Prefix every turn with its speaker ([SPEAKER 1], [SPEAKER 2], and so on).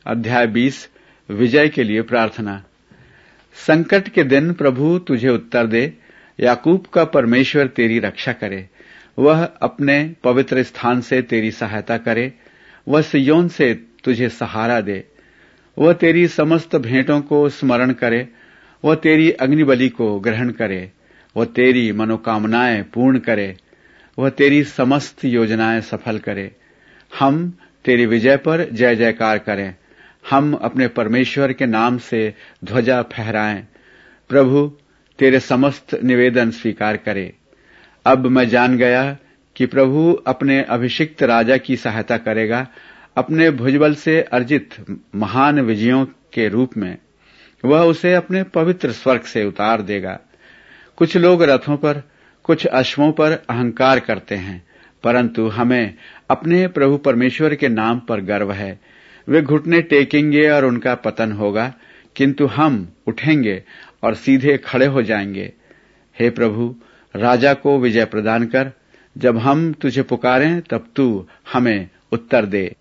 [SPEAKER 1] अध्याय 20 विजय के लिए प्रार्थना। संकट के दिन प्रभु तुझे उत्तर दे, याकूब का परमेश्वर तेरी रक्षा करे। वह अपने पवित्र स्थान से तेरी सहायता करे, वह सिय्योन से तुझे सहारा दे। वह तेरी समस्त भेंटों को स्मरण करे, वह तेरी अग्निबलि को ग्रहण करे। वह तेरी मनोकामनाएं पूर्ण करे, वह तेरी समस्त योजनाएं सफल करे। हम तेरी विजय पर जय जयकार करें, हम अपने परमेश्वर के नाम से ध्वजा फहराएं। प्रभु तेरे समस्त निवेदन स्वीकार करे। अब मैं जान गया कि प्रभु अपने अभिषिक्त राजा की सहायता करेगा, अपने भुजबल से अर्जित महान विजयों के रूप में वह उसे अपने पवित्र स्वर्ग से उतार देगा। कुछ लोग रथों पर, कुछ अश्वों पर अहंकार करते हैं, परंतु हमें अपने प्रभु परमेश्वर के नाम पर गर्व है। वे घुटने टेकेंगे और उनका पतन होगा, किंतु हम उठेंगे और सीधे खड़े हो जाएंगे। हे प्रभु, राजा को विजय प्रदान कर। जब हम तुझे पुकारें तब तू हमें उत्तर दे।